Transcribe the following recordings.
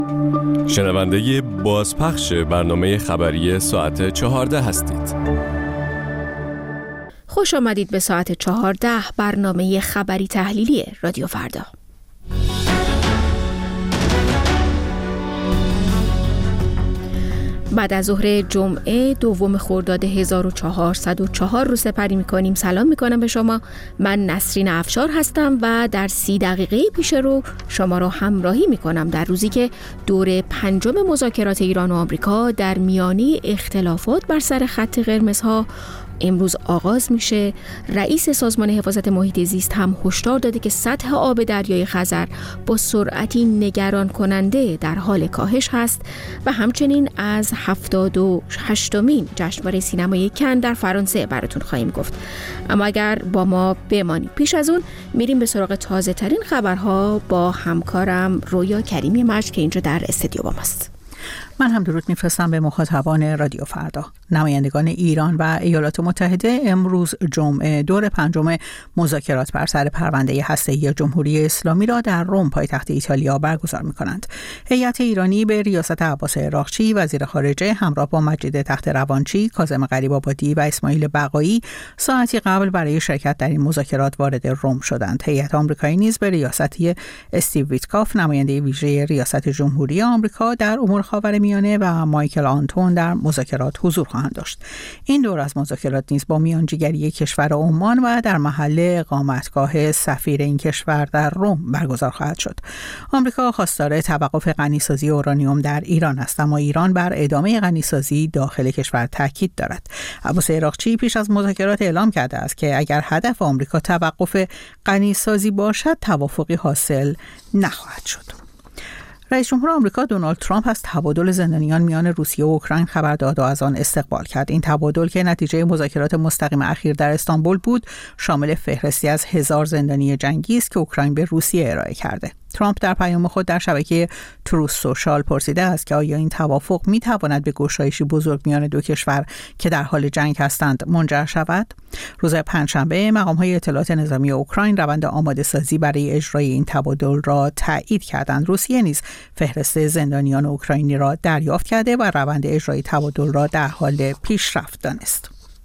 شنونده بازپخش برنامه خبری ساعت 14 هستید. خوش آمدید به ساعت 14 برنامه خبری تحلیلی رادیو فردا. بعد از ظهر جمعه دوم خرداد 1404 رو سپری می‌کنیم. سلام می‌کنم به شما. من نسرین افشار هستم و در 30 دقیقه پیش رو شما رو همراهی می‌کنم در روزی که دور پنجم مذاکرات ایران و آمریکا در میانه اختلافات بر سر خط قرمزها امروز آغاز میشه. رئیس سازمان حفاظت محیط زیست هم هشدار داده که سطح آب دریای خزر با سرعتی نگران کننده در حال کاهش هست و همچنین از 78مین جشنواره سینمای کن در فرانسه براتون خواهیم گفت. اما اگر با ما بمانید، پیش از اون میریم به سراغ تازه ترین خبرها با همکارم رویا کریمی مجد که اینجا در استودیو با ماست. من هم درود میفرستم به مخاطبان رادیو فردا. نمایندگان ایران و ایالات متحده امروز جمعه دور پنجم مذاکرات بر سر پرونده هسته‌ای جمهوری اسلامی را در روم پایتخت ایتالیا برگزار می‌کنند. هیئت ایرانی به ریاست عباس عراقچی وزیر خارجه همراه با مجید تخت‌روانچی، کاظم غریب‌آبادی و اسماعیل بقایی ساعتی قبل برای شرکت در این مذاکرات وارد روم شدند. هیئت آمریکایی نیز به ریاست استیو ویتکاف نماینده ویژه ریاست جمهوری آمریکا در امور خاورمیانه و مایکل آنتون در مذاکرات حضور خواهند داشت. این دور از مذاکرات نیز با میانجیگری کشور عمان و در محل اقامتگاه سفیر این کشور در روم برگزار خواهد شد. آمریکا خواستار توقف غنیسازی اورانیوم در ایران است، اما ایران بر ادامه غنیسازی داخل کشور تاکید دارد. عباس عراقچی پیش از مذاکرات اعلام کرده است که اگر هدف آمریکا توقف غنیسازی باشد، توافقی حاصل نخواهد شد. رئیس جمهور آمریکا دونالد ترامپ از تبادل زندانیان میان روسیه و اوکراین خبر داد و از آن استقبال کرد. این تبادل که نتیجه مذاکرات مستقیم اخیر در استانبول بود، شامل فهرستی از 1000 زندانی جنگی است که اوکراین به روسیه ارائه کرده. ترامپ در پیام خود در شبکه تروث سوشال پرسیده است که آیا این توافق می‌تواند به گشایشی بزرگ میان دو کشور که در حال جنگ هستند منجر شود؟ روز پنجشنبه مقام‌های اطلاعات نظامی اوکراین روند آماده‌سازی برای اجرای این تبادل را تایید کردند. روسیه نیز فهرست زندانیان اوکراینی را دریافت کرده و روند اجرای تبادل را در حال پیشرفت دانست.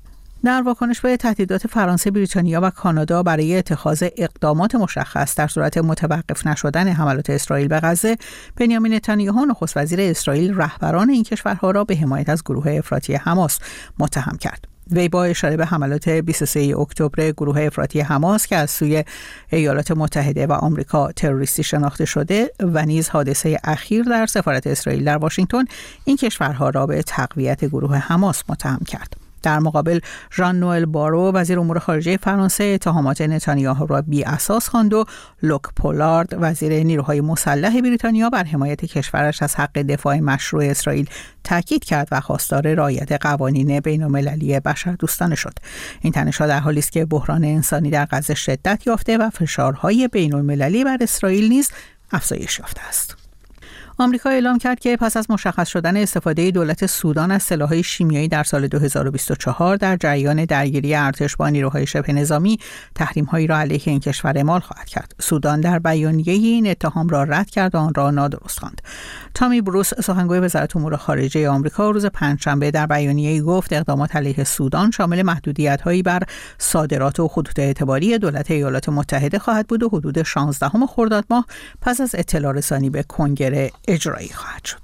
در واکنش به تهدیدات فرانسه، بریتانیا و کانادا برای اتخاذ اقدامات مشخص در صورت متوقف نشدن حملات اسرائیل به غزه، بنیامین نتانیاهو نخست وزیر اسرائیل رهبران این کشورها را به حمایت از گروه افراطی حماس متهم کرد. وی با اشاره به حملات 23 اکتبر گروه افراطی حماس که از سوی ایالات متحده و آمریکا تروریستی شناخته شده و نیز حادثه اخیر در سفارت اسرائیل در واشنگتن، این کشورها را به تقویت گروه حماس متهم کرد. در مقابل ژان نوئل بارو وزیر امور خارجه فرانسه اتهامات نتانیاهو را بی اساس خواند و لوک پولارد وزیر نیروهای مسلح بریتانیا بر حمایت کشورش از حق دفاع مشروع اسرائیل تاکید کرد و خواستار رعایت قوانین بین‌المللی بشردوستانه شد. این تنش‌ها در حالی است که بحران انسانی در غزه شدت یافته و فشارهای بین‌المللی بر اسرائیل نیز افزایش یافته است. آمریکا اعلام کرد که پس از مشخص شدن استفاده دولت سودان از سلاح‌های شیمیایی در سال 2024 در جریان درگیری ارتش با نیروهای شبه نظامی، تحریم‌هایی را علیه این کشور اعمال خواهد کرد. سودان در بیانیه این اتهام را رد کرد و آن را نادرست خواند. تامی بروس سخنگوی وزارت امور خارجه آمریکا روز پنجشنبه در بیانیه‌ای گفت اقدامات علیه سودان شامل محدودیت‌هایی بر صادرات و خطوط اعتباری دولت ایالات متحده خواهد بود و حدود 16 خرداد ماه پس از اطلاع رسانی به کنگره اجرایی خواهد شد.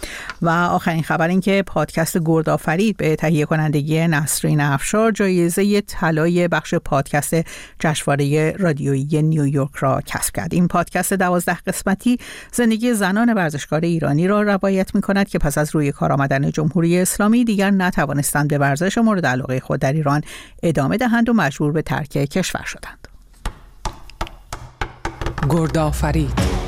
و آخرین خبر این که پادکست گردآفرید به تهیه کنندگی نسرین افشار جایزه طلای بخش پادکست جشنواره رادیویی نیویورک را کسب کرد. این پادکست 12 قسمتی زندگی زنان ورزشکار ایرانی را روایت می‌کند که پس از روی کار آمدن جمهوری اسلامی دیگر نتوانستند به ورزش مورد علاقه خود در ایران ادامه دهند و مجبور به ترک کشور شدند. گردآفرید.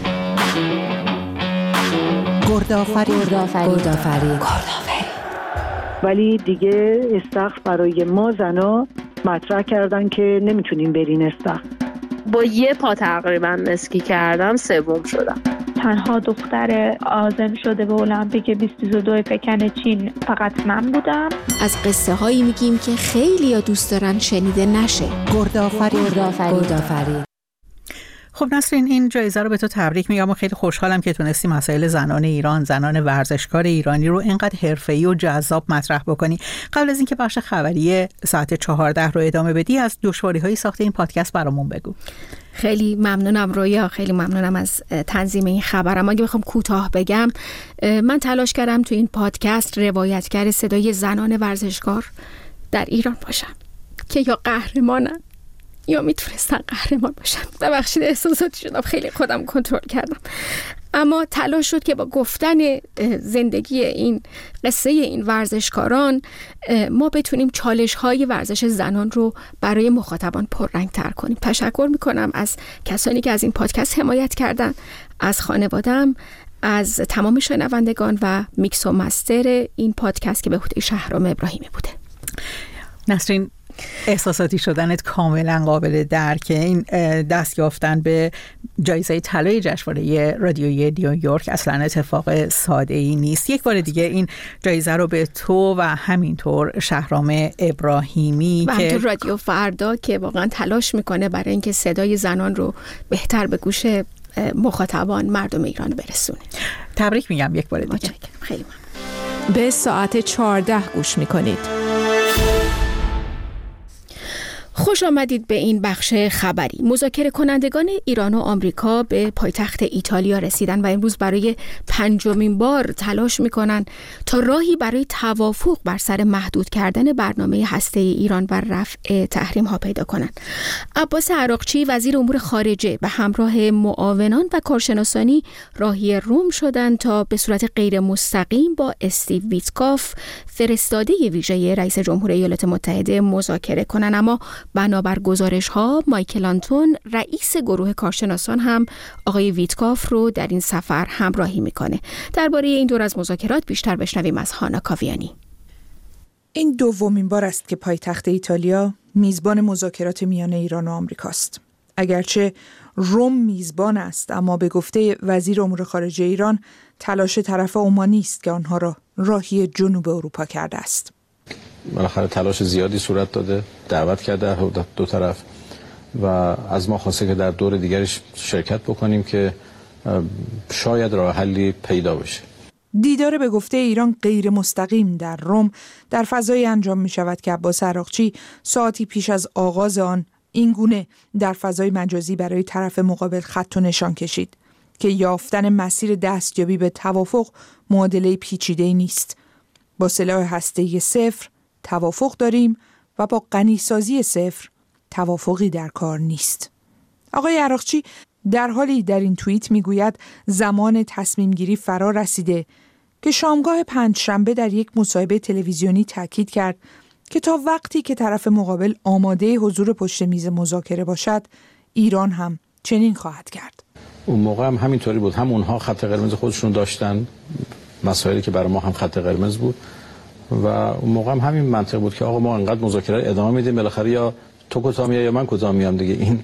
ولی دیگه استخر برای ما زنا مطرح کردن که نمیتونیم برین استخر. با یه پا تقریبا اسکی کردم سوم شدم. تنها دختر عازم شده به المپیک 2022 پکن چین فقط من بودم. از قصه هایی میگیم که خیلی ها دوست دارن شنیده نشه. گردآفرید. خب نسرین، این جایزه رو به تو تبریک میگم و خیلی خوشحالم که تونستی مسائل زنان ایران، زنان ورزشکار ایرانی رو اینقدر حرفه‌ای و جذاب مطرح بکنی. قبل از اینکه بخش خبری ساعت 14 رو ادامه بدی، از دشواری‌های ساخت این پادکست برامون بگو. خیلی ممنونم رویا، خیلی ممنونم از تنظیم این خبرم. اگه بخوام کوتاه بگم، من تلاش کردم تو این پادکست روایتگر صدای زنان ورزشکار در ایران باشم که یا قهرمانن یا میتونستن قهرمان باشن. ببخشید احساساتی شدم، خیلی خودم کنترل کردم، اما تلاش شد که با گفتن زندگی این قصه این ورزشکاران ما بتونیم چالش‌های ورزش زنان رو برای مخاطبان پررنگ‌تر کنیم. تشکر میکنم از کسانی که از این پادکست حمایت کردن، از خانواده‌ام، از تمام شنوندگان و میکس و مستر این پادکست که به عهده شهرام ابراهیمی بوده. نسرین، احساساتی شدنت کاملا قابل درکه. این دست یافتن به جایزه طلای جشنواره رادیویی نیویورک اصلا اتفاق ساده ای نیست. یک بار دیگه این جایزه رو به تو و همینطور شهرام ابراهیمی و که تو رادیو فردا که واقعا تلاش میکنه برای اینکه صدای زنان رو بهتر به گوش مخاطبان مردم ایران برسونه. تبریک میگم یک بار دیگه. خیلی ممنون. به ساعت 14 گوش میکنید. خوش آمدید به این بخش خبری. مذاکره کنندگان ایران و آمریکا به پایتخت ایتالیا رسیدن و امروز برای 5مین بار تلاش میکنن تا راهی برای توافق بر سر محدود کردن برنامه هسته‌ای ایران و رفع تحریم ها پیدا کنند. عباس عراقچی وزیر امور خارجه به همراه معاونان و کارشناسانی راهی روم شدند تا به صورت غیر مستقیم با استیو ویتکاف، فرستاده ویژه رئیس جمهور ایالات متحده، مذاکره کنند. اما بنابر گزارش‌ها مایکل آنتون، رئیس گروه کارشناسان، هم آقای ویتکاف رو در این سفر همراهی میکنه. درباره این دور از مذاکرات بیشتر بشنویم از هانا کاویانی. این دومین بار است که پایتخت ایتالیا میزبان مذاکرات میان ایران و آمریکاست. اگرچه روم میزبان است، اما به گفته وزیر امور خارجه ایران تلاش طرف عمانی است که آنها را راهی جنوب اروپا کرده است. بالاخره تلاش زیادی صورت داده، دعوت کرده دو طرف و از ما خواسته که در دور دیگرش شرکت بکنیم که شاید راه حلی پیدا بشه. دیدار به گفته ایران غیر مستقیم در روم در فضای انجام می شود که عباس عراقچی ساعتی پیش از آغاز آن این گونه در فضای مجازی برای طرف مقابل خط و نشان کشید که یافتن مسیر دستیابی به توافق معادله پیچیده‌ای نیست. با سلاح هسته‌ای صفر توافق داریم و با غنیسازی صفر توافقی در کار نیست. آقای عراقچی در حالی در این توییت میگوید زمان تصمیم گیری فرا رسیده که شامگاه پنجشنبه در یک مصاحبه تلویزیونی تاکید کرد که تا وقتی که طرف مقابل آماده حضور پشت میز مذاکره باشد، ایران هم چنین خواهد کرد. اون موقع هم همینطوری بود، هم اونها خط قرمز خودشون داشتن، مسائلی که برای ما هم خط قرمز بود و اون موقع هم همین منطق بود که آقا ما انقدر مذاکره ادامه میدیم، بالاخره یا تو کوتاه میای یا من کوتاه میام دیگه. این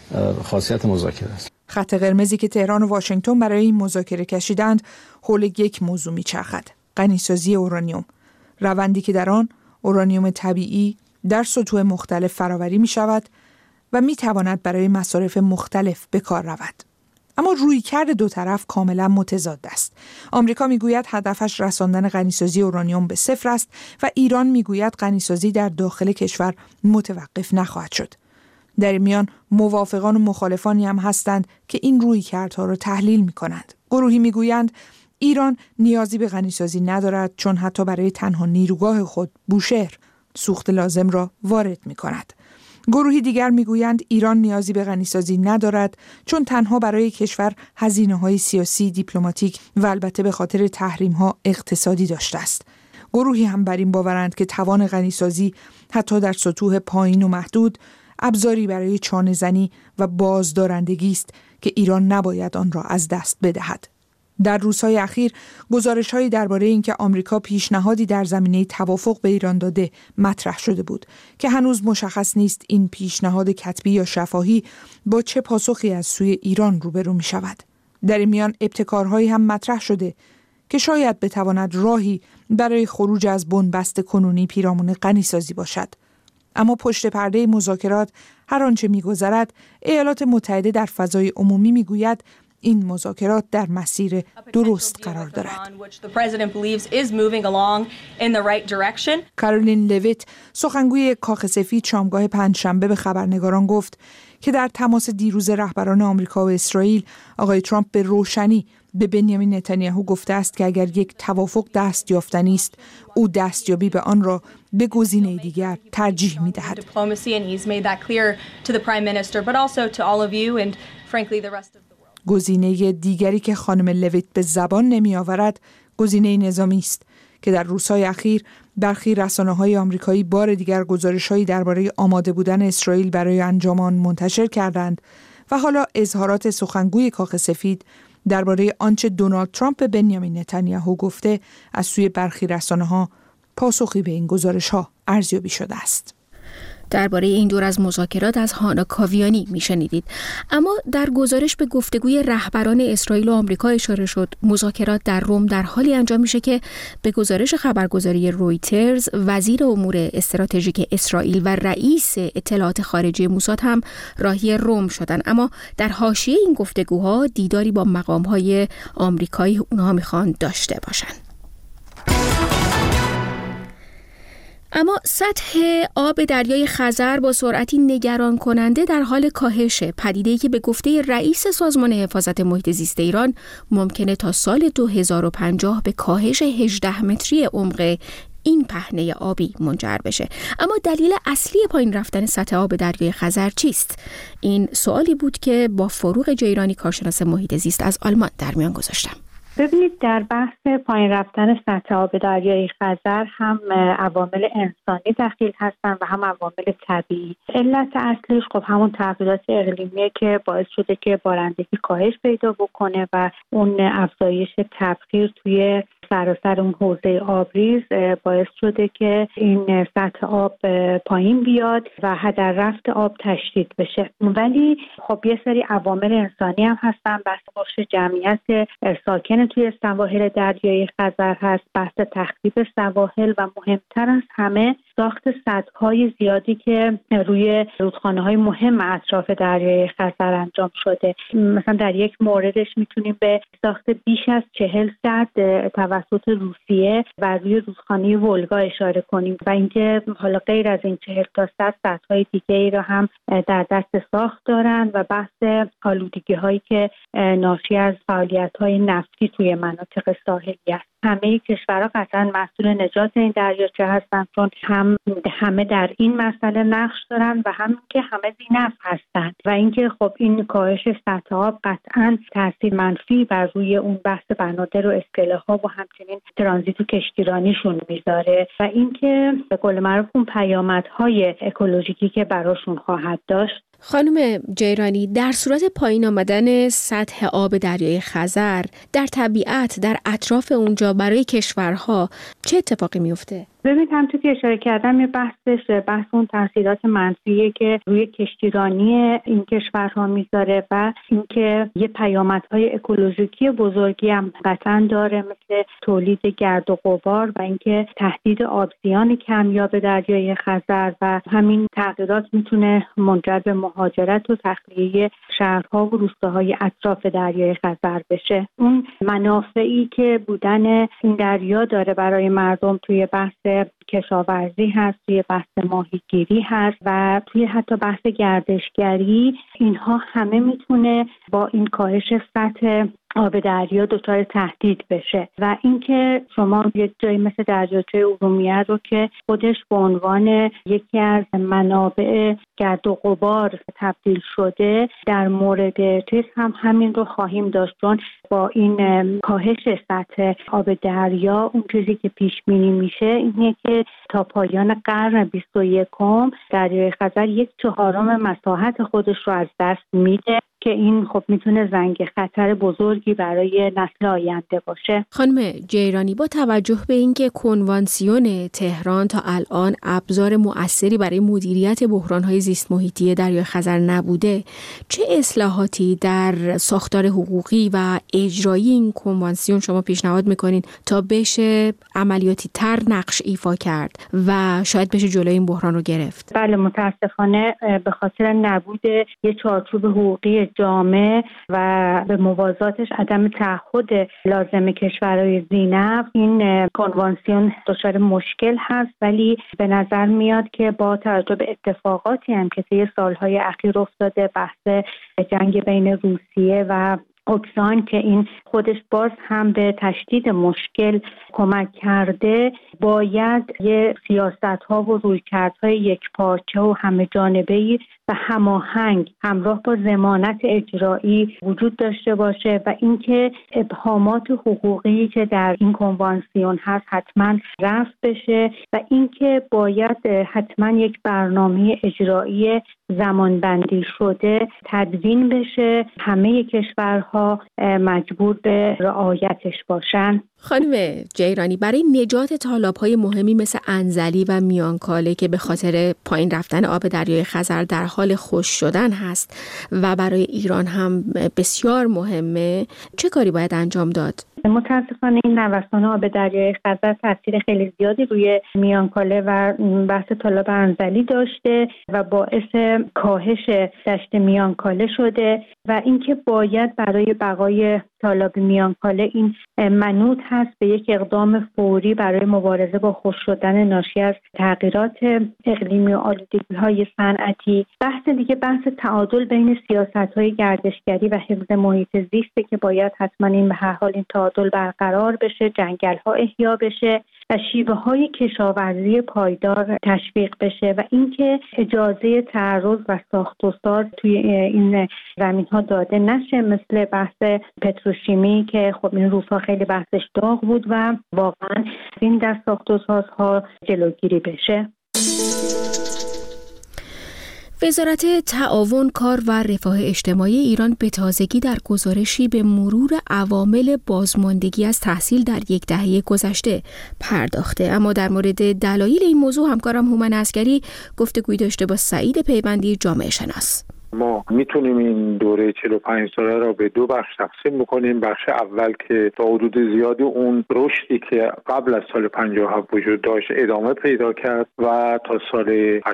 خاصیت مذاکره است. خط قرمزی که تهران و واشنگتن برای این مذاکره کشیدند حول یک موضوع میچرخد: غنیسازی اورانیوم، روندی که در آن اورانیوم طبیعی در سطوح مختلف فراوری می شود و می تواند برای مصارف مختلف به کار رود. اما رویکرد دو طرف کاملا متضاد است. آمریکا میگوید هدفش رساندن غنیسازی اورانیوم به صفر است و ایران میگوید غنیسازی در داخل کشور متوقف نخواهد شد. در میان موافقان و مخالفانی هم هستند که این رویکردها را تحلیل می‌کنند. گروهی میگویند ایران نیازی به غنیسازی ندارد چون حتی برای تنها نیروگاه خود بوشهر سوخت لازم را وارد می‌کند. گروهی دیگر میگویند ایران نیازی به غنیسازی ندارد چون تنها برای کشور هزینه‌های سیاسی، دیپلماتیک و البته به خاطر تحریم‌ها اقتصادی داشته است. گروهی هم بر این باورند که توان غنیسازی حتی در سطوح پایین و محدود ابزاری برای چانه‌زنی و بازدارندگی است که ایران نباید آن را از دست بدهد. در روزهای اخیر گزارش‌هایی درباره اینکه آمریکا پیشنهادی در زمینه توافق به ایران داده مطرح شده بود که هنوز مشخص نیست این پیشنهاد کتبی یا شفاهی با چه پاسخی از سوی ایران روبرو می شود. در این میان ابتکارهایی هم مطرح شده که شاید بتواند راهی برای خروج از بنبست کنونی پیرامون غنیسازی باشد. اما پشت پرده مذاکرات هر آنچه می‌گذرد، ایالات متحده در فضای عمومی می‌گوید این مذاکرات در مسیر درست قرار دارد. کارولین لویت، سخنگوی کاخ سفید، شامگاه پنجشنبه به خبرنگاران گفت که در تماس دیروز رهبران آمریکا و اسرائیل، آقای ترامپ به روشنی به بنیامین نتانیاهو گفته است که اگر یک توافق دست یافتنی است، او دستیابی به آن را به گزینه دیگر ترجیح می‌دهد. گزینه دیگری که خانم لویت به زبان نمی‌آورد، گزینه نظامی است که در روزهای اخیر برخی رسانه‌های آمریکایی بار دیگر گزارش‌هایی درباره آماده بودن اسرائیل برای انجام آن منتشر کردند و حالا اظهارات سخنگوی کاخ سفید درباره آنچه دونالد ترامپ به بنیامین نتانیاهو گفته از سوی برخی رسانه‌ها پاسخی به این گزارش‌ها ارزیابی شده است. درباره این دور از مذاکرات از هانا کاویانی میشنیدید. اما در گزارش به گفتگوی رهبران اسرائیل و آمریکا اشاره شد. مذاکرات در روم در حالی انجام میشه که به گزارش خبرگزاری رویترز، وزیر امور استراتژیک اسرائیل و رئیس اطلاعات خارجی موساد هم راهی روم شدن. اما در حاشیه این گفتگوها دیداری با مقام‌های آمریکایی اونها میخوان داشته باشن. اما سطح آب دریای خزر با سرعتی نگران کننده در حال کاهش، پدیده‌ای که به گفته رئیس سازمان حفاظت محیط زیست ایران ممکنه تا سال 2050 به کاهش 18 متری عمق این پهنه آبی منجر بشه. اما دلیل اصلی پایین رفتن سطح آب دریای خزر چیست؟ این سوالی بود که با فروغ جیرانی، کارشناس محیط زیست از آلمان، در میان گذاشتم. ببینید، در بحث پایین رفتن سطح آب دریای خزر هم عوامل انسانی دخیل هستن و هم عوامل طبیعی. علت اصلیش خب همون تغییرات اقلیمیه که باعث شده که بارندگی کاهش پیدا بکنه و اون افزایش تبخیر توی سراسر اون حوزه آبریز باعث شده که این سطح آب پایین بیاد و هدر رفت آب تشدید بشه. ولی خب یه سری عوامل انسانی هم هستن. بحث بخش جمعیت ساکن توی سواحل دریای خزر هست، بحث تخریب سواحل و مهمتر از همه ساخت سدهای زیادی که روی رودخانه‌های مهم اطراف دریای خزر انجام شده. مثلا در یک موردش میتونیم به ساخت بیش از 40 سد توسط روسیه و روی رودخانه ولگا اشاره کنیم و اینکه حالا غیر از این 40 تا 100 سدهای دیگه ای را هم در دست ساخت دارن و بحث آلودگی‌هایی که ناشی از فعالیت‌های نفتی توی مناطق ساحلی است. همه کشورها قطعا مسئول نجات این دریاچه هستن، چون همه در این مسئله نقش دارن و هم که همه ذی‌نفع هستن و اینکه خب این کاهش سطح آب قطعا تاثیر منفی بر روی اون بحث بنادر و اسکله‌ها و همچنین ترانزیت و کشتیرانیشون میذاره و اینکه به قول معروف اون پیامدهای اکولوژیکی که براشون خواهد داشت. خانم جیرانی، در صورت پایین آمدن سطح آب دریای خزر در طبیعت در اطراف اونجا برای کشورها چه اتفاقی میفته؟ ببینید، همونطور که اشاره کردم یه بحث اون تاثیرات منفیه که روی کشتیرانی این کشورها میذاره و اینکه یه پیامدهای اکولوژیکی بزرگی هم قطعا داره، مثل تولید گرد و غبار و اینکه تهدید آبزیان کمیاب دریای خزر و همین تغییرات میتونه منجر به مهاجرت و تخلیه شهرها و روستاهای اطراف دریای خزر بشه. اون منافعی که بودن این دریا داره برای مردم توی بحث کشاورزی هست، توی بحث ماهیگیری هست و توی حتی بحث گردشگری، اینها همه میتونه با این کاهش سطح آب دریا دچار تهدید بشه و اینکه شما یک جایی مثل دریاچه ارومیه رو که خودش به عنوان یکی از منابع گرد و غبار تبدیل شده، در مورد چیز هم همین رو خواهیم داشت، چون با این کاهش سطح آب دریا اون چیزی که پیش بینی میشه اینه که تا پایان قرن 21 دریای خزر 1/4 مساحت خودش رو از دست میده که این خب میتونه زنگ خطر بزرگی برای نسل آینده باشه. خانم جیرانی، با توجه به اینکه کنوانسیون تهران تا الان ابزار مؤثری برای مدیریت بحران‌های زیست محیطی دریای خزر نبوده، چه اصلاحاتی در ساختار حقوقی و اجرایی این کنوانسیون شما پیشنهاد میکنین تا بشه عملیاتی تر نقش ایفا کرد و شاید بشه جلوی این بحران رو گرفت؟ بله، متاسفانه به خاطر نبود یه چارچوب حقوقی جامع و به موازاتش عدم تعهد لازم کشورهای ذی‌نفع، این کنوانسیون دچار مشکل هست. ولی به نظر میاد که با توجه به اتفاقاتی هم که طی سالهای اخیر افتاده، بحث جنگ بین روسیه و اوکراین که این خودش باز هم به تشدید مشکل کمک کرده، باید یه سیاست‌ها و رویکردهای یکپارچه و همه جانبه‌ای و هماهنگ همراه با ضمانت اجرایی وجود داشته باشه و اینکه ابهامات حقوقی که در این کنوانسیون هست حتما رفع بشه و اینکه باید حتما یک برنامه اجرایی زمانبندی شده تدوین بشه، همه کشورها مجبور به رعایتش باشن. خانم جیرانی، برای نجات تالاب‌های مهمی مثل انزلی و میانکاله که به خاطر پایین رفتن آب دریای خزر در حال خشک شدن هست و برای ایران هم بسیار مهمه، چه کاری باید انجام داد؟ متاسفانه این نوسان آب دریای خزر تاثیر خیلی زیادی روی میانکاله و بحث تالاب انزلی داشته و باعث کاهش دشت میانکاله شده و اینکه باید برای بقای تالاب میانکاله این منوط هست به یک اقدام فوری برای مبارزه با خشک شدن ناشی از تغییرات اقلیمی و آلودگی‌های صنعتی. بحث دیگه بحث تعادل بین سیاست‌های گردشگری و حفظ محیط زیسته که باید حتما این به هر حال این تعادل برقرار بشه، جنگل‌ها احیا بشه و شیوه‌های کشاورزی پایدار تشویق بشه و اینکه اجازه تعرض و ساخت و ساز توی این زمین‌ها داده نشه، مثل بحث پتروشیمی که خب این روزها خیلی بحثش داغ بود و واقعا این در ساخت و سازها جلوگیری بشه. وزارت تعاون، کار و رفاه اجتماعی ایران به تازگی در گزارشی به مرور عوامل بازماندگی از تحصیل در یک دهه گذشته پرداخته. اما در مورد دلایل این موضوع همکارم هومن عسکری گفتگویی داشته با سعید پیوندی، جامعه شناس. ما میتونیم این دوره 45 ساله را به دو بخش تقسیم بکنیم. بخش اول که تا حدود زیادی اون رشدی که قبل از سال 57 وجود داشت ادامه پیدا کرد و تا سال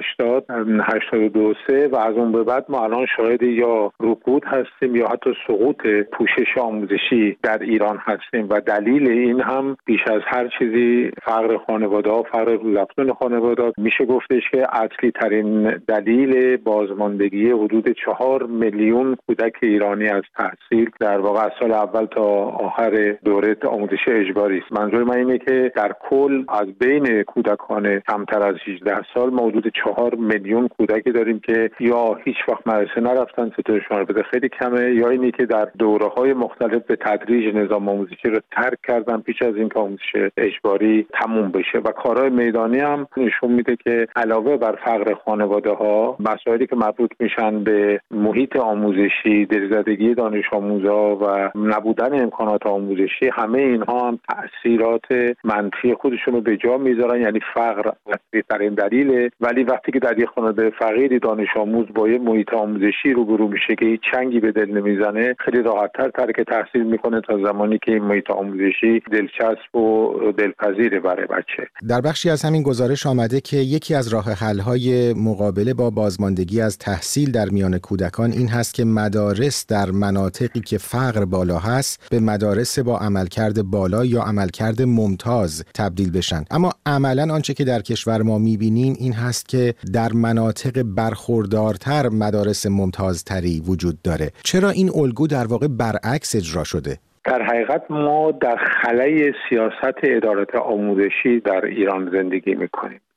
82 و از اون به بعد ما الان شاهد یا رکود هستیم یا حتی سقوط پوشش آموزشی در ایران هستیم و دلیل این هم بیش از هر چیزی فقر خانواده‌ها، فقر روزافزون خانواده‌ها میشه گفتش که اصلی ترین دلیل بازماندگی حدود 4 میلیون کودک ایرانی از تحصیل در واقع از سال اول تا آخر دوره آموزش اجباری است. منظور من اینه که در کل از بین کودکان کمتر از 18 سال ما حدود 4 میلیون کودکی داریم که یا هیچ وقت مدرسه نرفتن، تعداد شمار خیلی کمه، یا اینی که در دوره‌های مختلف به تدریج نظام آموزشی رو ترک کردن پیش از اینکه آموزش اجباری تموم بشه. و کارهای میدانی هم نشون میده که علاوه بر فقر خانواده‌ها، مسائلی که مربوط میشن به محیط آموزشی، دلزدگی دانش آموزا و نبودن امکانات آموزشی، همه اینها هم تأثیرات منفی خودشون رو به جا میذارن. یعنی فقر اصلی ترین دلیله، ولی وقتی که در یک خانواده فقیری دانش آموز با یه محیط آموزشی روبرو میشه که هیچ چنگی به دل نمیزنه، خیلی راحت‌تر ترک تحصیل میکنه تا زمانی که این محیط آموزشی دلچسب و دلپذیره برای بچه. در بخشی از همین گزارش آمده که یکی از راه حل‌های مقابله با بازماندگی از تحصیل در میان کودکان این هست که مدارس در مناطقی که فقر بالا هست به مدارس با عملکرد بالا یا عملکرد ممتاز تبدیل بشن. اما عملاً آنچه که در کشور ما می‌بینیم این هست که در مناطق برخوردارتر مدارس ممتازتری وجود داره. چرا این الگو در واقع برعکس اجرا شده؟ در حقیقت ما در خلأ سیاست ادارات آموزشی در ایران زندگی می‌کنیم.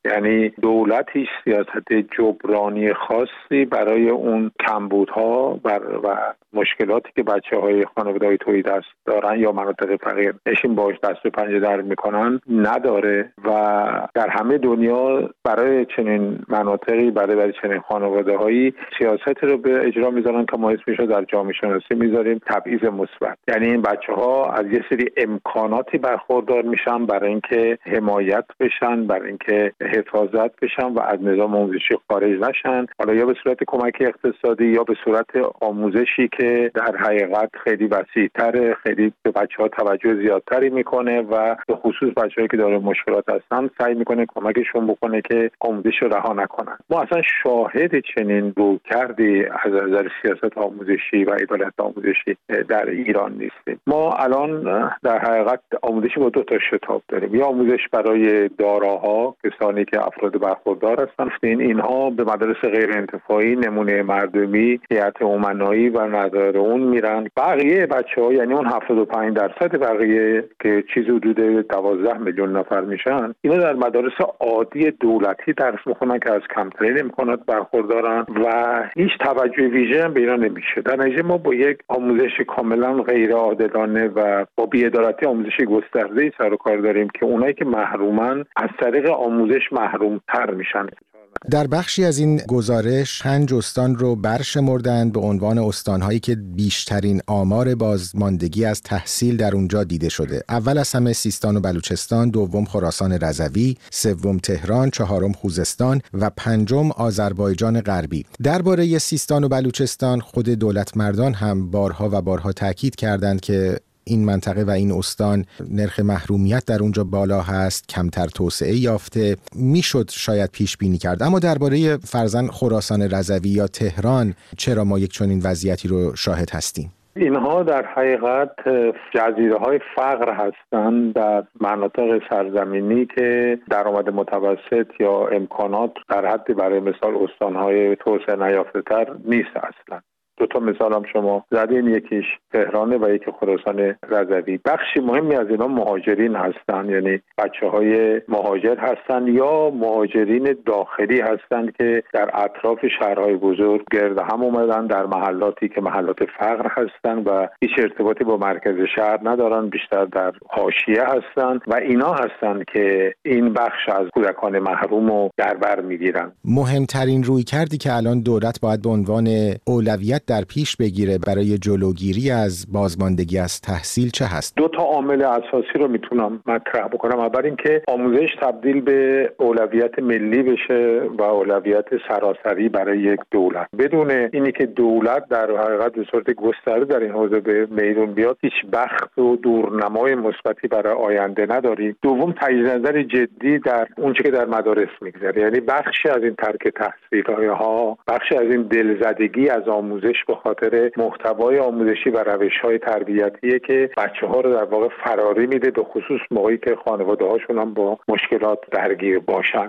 یعنی دولت هیچ سیاست جبرانی خاصی برای اون کمبودها و مشکلاتی که بچه‌های خانواده‌های توحیدست دارن یا مناطق فقیر نشین باش دست و پنجه در میکنن نداره و در همه دنیا برای چنین مناطقی برای چنین خانواده‌هایی سیاستی رو به اجرا میذارن که ما اسمش رو در جامعه شناسی میذاریم تبعیض مثبت. یعنی این بچه‌ها از یه سری امکاناتی برخوردار میشن برای اینکه حمایت بشن، برای اینکه حفاظت بشن و از نظام آموزشی خارج نشن، حالا یا به صورت کمک اقتصادی یا به صورت آموزشی که در حقیقت خیلی وسیع‌تر، خیلی به بچه‌ها توجه زیادتری میکنه و به خصوص بچه‌هایی که داره مشکلات هستن سعی میکنه کمکشون بکنه که آموزش رو رها نکنن. ما اصلا شاهد چنین رویکردی از نظر سیاست آموزشی و عدالت آموزشی در ایران نیستیم. ما الان در حقیقت آموزشی با 2 شتاب داریم. یا آموزش برای داراها، کسانی که افراد برخوردار هستن، اینها به مدارس غیر انتفاعی، نمونه مردمی، هیئت امنایی و نداره اون میرن. بقیه بچه‌ها یعنی اون 75% بقیه که چیزی حدود 12 میلیون نفر میشن، اینا در مدارس عادی دولتی درس میخونن که از کمترین امکانات برخوردارن و هیچ توجه ویژه هم به اینا نمیشه. در نتیجه ما با یک آموزش کاملا غیر عادلانه و با بی‌عدالتی آموزشی گسترده‌ای سر و کار داریم که اونایی که محرومن از طریق آموزش محروم‌تر میشن. در بخشی از این گزارش 5 استان رو برشمردند به عنوان استان‌هایی که بیشترین آمار بازماندگی از تحصیل در اونجا دیده شده. اول از همه سیستان و بلوچستان، دوم خراسان رضوی، سوم تهران، چهارم خوزستان و پنجم آذربایجان غربی. درباره سیستان و بلوچستان خود دولتمردان هم بارها و بارها تاکید کردند که این منطقه و این استان نرخ محرومیت در اونجا بالا هست، کمتر توسعه یافته، میشد شاید پیش بینی کرد. اما درباره فرضاً خراسان رضوی یا تهران چرا ما یک چنین وضعیتی رو شاهد هستیم؟ اینها در حقیقت جزیره‌های فقر هستند در مناطق سرزمینی که درآمد متوسط یا امکانات در حد برای مثال استان‌های توسعه نیافته‌تر نیست اصلا. 2 مثال هم شما زدین، یکیش تهرانه و یکی خراسان رضوی. بخشی مهمی از اینا مهاجرین هستن، یعنی بچه‌های مهاجر هستن یا مهاجرین داخلی هستند که در اطراف شهرهای بزرگ گرد هم اومدن در محلاتی که محلات فقر هستن و هیچ ارتباطی با مرکز شهر ندارن، بیشتر در حاشیه هستن و اینا هستن که این بخش از کودکان محروم رو در بر میگیرن. مهمترین رویکردی که الان دولت باید به عنوان اولویت در پیش بگیره برای جلوگیری از بازماندگی از تحصیل چه هست؟ 2 عامل اساسی رو میتونم مطرح بکنم. اول اینکه آموزش تبدیل به اولویت ملی بشه و اولویت سراسری برای یک دولت. بدون اینی که دولت در حقیقت به صورت گسترده در این حوزه به میدون بیاد، هیچ بخت و دورنمای مثبتی برای آینده نداری. دوم، تجدید نظر جدی در اون چیزی که در مدارس میگذره، یعنی بخشی از این ترک تحصیل‌ها، بخشی از این دلزدگی از آموزش به خاطر محتوای آموزشی و روش‌های تربیتیه که بچه‌ها رو در واقع فراری میده، به خصوص موقعی که خانواده‌هاشون هم با مشکلات درگیر باشن.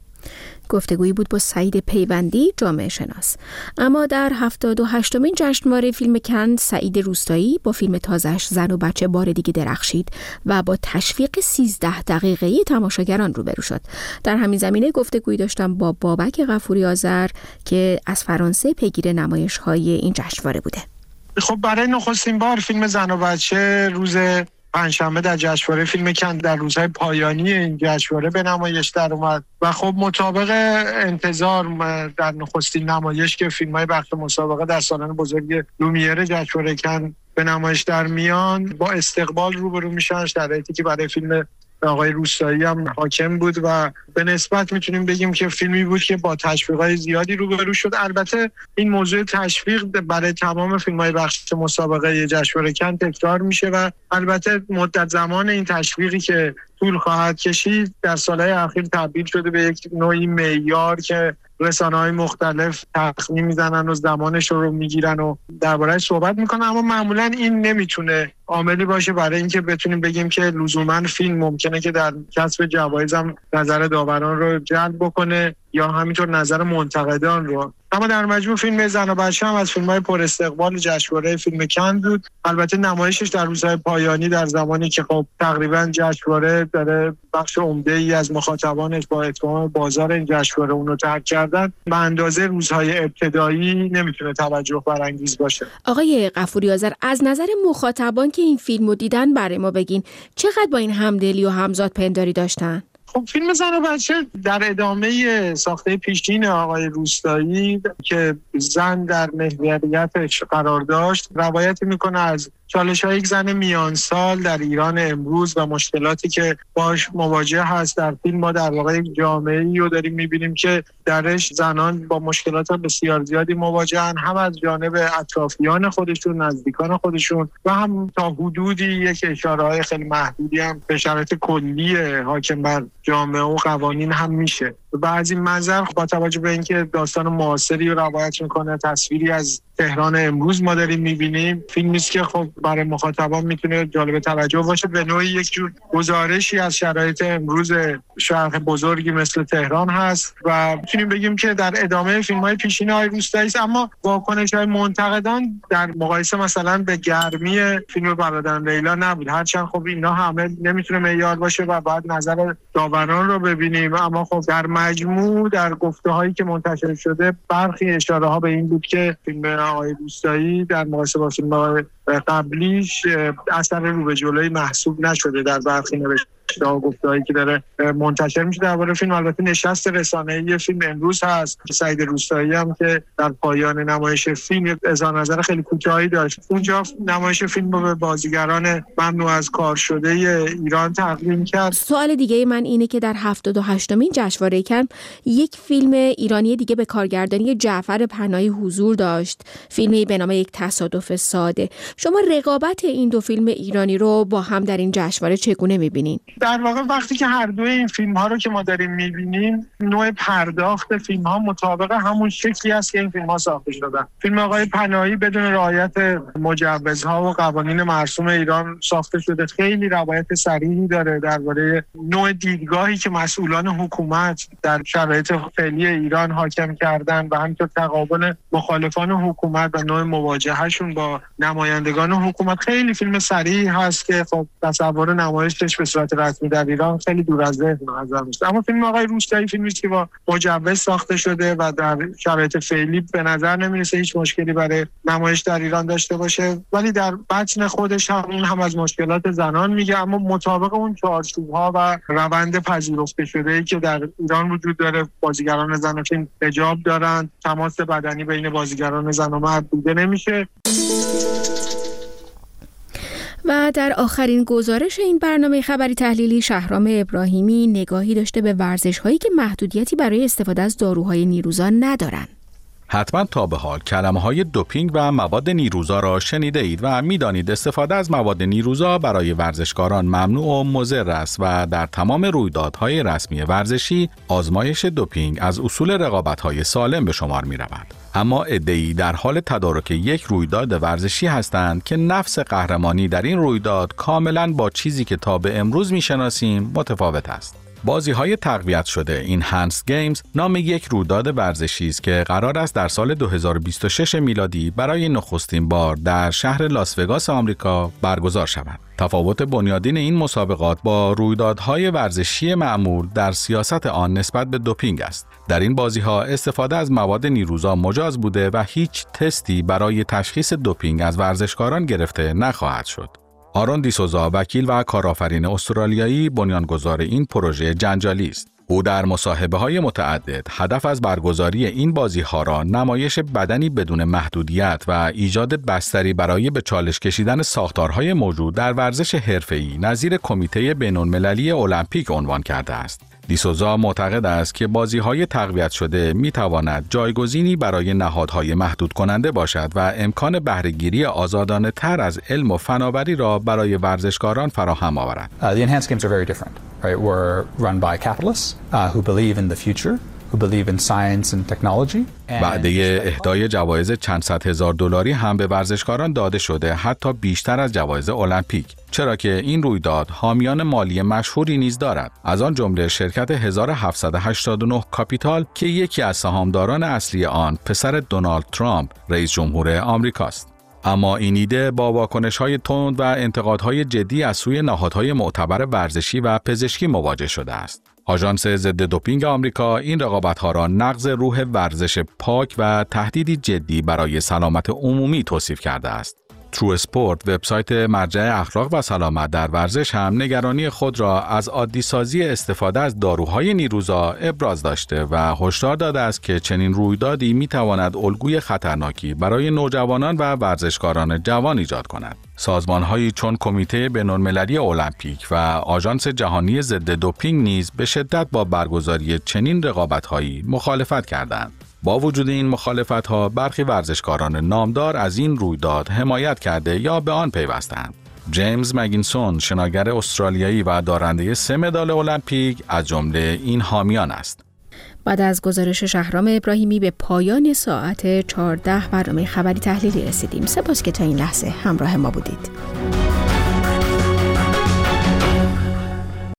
گفتگویی بود با سعید پیوندی، جامعه شناس. اما در 78مین جشنواره فیلم کن، سعید روستایی با فیلم تازه‌اش زن و بچه بار دیگه درخشید و با تشویق 13 دقیقه‌ای تماشاگران روبرو شد. در همین زمینه گفتگویی داشتم با بابک غفوری آذر که از فرانسه پیگیر نمایش‌های این جشنواره بوده. خب برای نخستین بار فیلم زن و بچه روز پنجشنبه در جشنواره فیلم کن در روزهای پایانی این جشنواره به نمایش در اومد و خب مطابق انتظار در نخستین نمایش که فیلم‌های بخش مسابقه در سالن بزرگ لومیر جشنواره کن به نمایش در میان با استقبال روبرو میشن، شرایطی که برای فیلم آقای روستایی هم حاکم بود و به نسبت میتونیم بگیم که فیلمی بود که با تشویق‌های زیادی روبرو شد. البته این موضوع تشویق برای تمام فیلم‌های بخش مسابقه جشنواره کن تکرار میشه و البته مدت زمان این تشویقی که طول خواهد کشید در سالهای اخیر تبدیل شده به یک نوعی معیار که رسانه‌های مختلف تخمین میزنن و زمانش رو میگیرن و درباره‌اش صحبت میکنن، اما معمولا این نمیتونه عاملی باشه برای اینکه بتونیم بگیم که لزوما فیلم ممکنه که در کسب جوایز هم نظر داوران رو جلب بکنه یا همینطور نظر منتقدان رو. اما در مجموع فیلم زن و بچه هم از فیلم‌های پر استقبال جشنواره فیلم کن بود. البته نمایشش در روزهای پایانی در زمانی که خب تقریبا جشنواره داره بخش عمده‌ای از مخاطبانش با اتمام بازار این جشنواره اونو ترک کردن، به اندازه روزهای ابتدایی نمیتونه توجه برانگیز باشه. آقای غفوری آذر، از نظر مخاطبان که این فیلمو دیدن برای ما بگین چقدر با این همدلی و همزاد پنداری داشتن؟ خب فیلم زن و بچه در ادامه ساخته پیشین آقای روستایی که زن در محوریتش قرار داشت روایت میکنه از چالش‌های یک زن میان سال در ایران امروز و مشکلاتی که باش مواجه هست. در فیلم ما در واقع یک جامعه‌ای رو داریم می‌بینیم که درش زنان با مشکلات بسیار زیادی مواجهن، هم از جانب اطرافیان خودشون، نزدیکان خودشون و هم تا حدودی یک اشاره‌های خیلی محدودی هم به شرایط کلی حاکم بر جامعه و قوانین هم میشه. و از این منظر با توجه به اینکه داستان معاصری رو روایت میکنه، تصویری از تهران امروز ما داریم میبینیم، فیلمی است که خب برای مخاطبان میتونه جالب توجه باشه، به نوعی یک جور گزارشی از شرایط امروز شهر بزرگی مثل تهران هست و میتونیم بگیم که در ادامه فیلم‌های پیشین آقای روستایی است. اما واکنش‌های منتقدان در مقایسه مثلا به گرمی فیلم برادران لیلا نبود، هرچند خب اینا همه نمیتونه معیار باشه و بعد نظر داوران رو ببینیم، اما خب در مجموع در گفته‌هایی که منتشر شده برخی اشاره‌ها به این بود که فیلم آقای روستایی در مقایسه با فیلم‌های قبلیش اثر رو به جلوی محسوب نشده در برخی نوشته ها و گفته‌هایی که داره منتشر میشه درباره فیلم. البته نشست رسانه‌ای فیلم امروز هست، سعید روستایی هم که در پایان نمایش فیلم اظهار نظر خیلی کوتاهی داشت. اونجا نمایش فیلم رو به بازیگران ممنوع از کار شده ایران تقدیم کرد. سوال دیگه من اینه که در 78مین جشنواره کن یک فیلم ایرانی دیگه به کارگردانی جعفر پناهی حضور داشت، فیلمی به نام یک تصادف ساده. شما رقابت این دو فیلم ایرانی رو با هم در این جشنواره چگونه می‌بینید؟ در واقع وقتی که هر دوی این فیلم‌ها رو که ما داریم می‌بینیم، نوع پرداخت فیلم‌ها مطابق همون شکلی است که این فیلم‌ها ساخته شدن. فیلم آقای پناهی بدون رعایت مجوزها و قوانین مرسوم ایران ساخته شده، خیلی روایت صریحی داره درباره نوع دیدگاهی که مسئولان حکومت در شرایط فعلی ایران حاکم کردن و همینطور تقابل مخالفان حکومت و نوع مواجههشون با نمایندگان حکومت. خیلی فیلم صریحی هست که خب تصور نمایشش به صورت رسمی در ایران خیلی دور از ذهن نظر میاد. اما فیلم آقای روستایی فیلمی است که با مجوز ساخته شده و در شرایط فعلی به نظر نمیرسه هیچ مشکلی برای نمایش در ایران داشته باشه، ولی در بطن خودش هم از مشکلات زنان میگه، اما مطابق اون چارچوب‌ها و روند پذیرفته شده‌ای که در ایران وجود داره. بازیگران زن فیلم حجاب دارن، تماس بدنی بین بازیگران زن و مرد دیده نمیشه. و در آخرین گزارش این برنامه خبری تحلیلی، شهرام ابراهیمی نگاهی داشته به ورزش‌هایی که محدودیتی برای استفاده از داروهای نیروزا ندارن. حتما تا به حال کلمه‌های دوپینگ و مواد نیروزا را شنیده اید و می‌دانید استفاده از مواد نیروزا برای ورزشکاران ممنوع و مضر است و در تمام رویدادهای رسمی ورزشی آزمایش دوپینگ از اصول رقابت‌های سالم به شمار می‌رود. اما عده‌ای در حال تدارک یک رویداد ورزشی هستند که نفس قهرمانی در این رویداد کاملاً با چیزی که تا به امروز می‌شناسیم متفاوت است. بازی‌های تقویت شده این هانس گیمز نام یک رویداد ورزشی است که قرار است در سال 2026 میلادی برای نخستین بار در شهر لاس وگاس آمریکا برگزار شود. تفاوت بنیادین این مسابقات با رویدادهای ورزشی معمول در سیاست آن نسبت به دوپینگ است. در این بازی‌ها استفاده از مواد نیروزا مجاز بوده و هیچ تستی برای تشخیص دوپینگ از ورزشکاران گرفته نخواهد شد. آرون دیسوزا، وکیل و کارآفرین استرالیایی، بنیانگذار این پروژه جنجالی است. او در مصاحبه‌های متعدد هدف از برگزاری این بازی‌ها را نمایش بدنی بدون محدودیت و ایجاد بستری برای به چالش کشیدن ساختارهای موجود در ورزش حرفه‌ای نظیر کمیته بین‌المللی المپیک عنوان کرده است. دیسوزا معتقد است که بازی‌های تقویت شده می‌تواند جایگزینی برای نهادهای محدود کننده باشد و امکان بهره‌گیری آزادانه تر از علم و فناوری را برای ورزشکاران فراهم آورد. The enhanced games are very different, right? We're run by capitalists who believe in the future, وعده اهدای جوایز چند صد هزار دلاری هم به ورزشکاران داده شده، حتی بیشتر از جوایز المپیک، چرا که این رویداد حامیان مالی مشهوری نیز دارد، از آن جمله شرکت 1789 کاپیتال که یکی از سهامداران اصلی آن پسر دونالد ترامپ رئیس جمهور آمریکاست. اما این ایده با واکنش‌های تند و انتقادهای جدی از سوی نهادهای معتبر ورزشی و پزشکی مواجه شده است. آژانس ضد دوپینگ آمریکا این رقابت‌ها را نقض روح ورزش پاک و تهدیدی جدی برای سلامت عمومی توصیف کرده است. ترو اسپورت، وبسایت مرجع اخلاق و سلامت در ورزش، هم نگرانی خود را از عادی‌سازی استفاده از داروهای نیروزا ابراز داشته و هشدار داده است که چنین رویدادی می‌تواند الگوی خطرناکی برای نوجوانان و ورزشکاران جوان ایجاد کند. سازمان‌هایی چون کمیته بین‌المللی المپیک و آژانس جهانی ضد دوپینگ نیز به شدت با برگزاری چنین رقابت‌هایی مخالفت کردند. با وجود این مخالفت‌ها، برخی ورزشکاران نامدار از این رویداد حمایت کرده یا به آن پیوستند. جیمز مگینسون، شناگر استرالیایی و دارنده 3 مدال المپیک، از جمله این حامیان است. بعد از گزارش شهرام ابراهیمی به پایان ساعت 14 برنامه خبری تحلیلی رسیدیم. سپاس که تا این لحظه همراه ما بودید.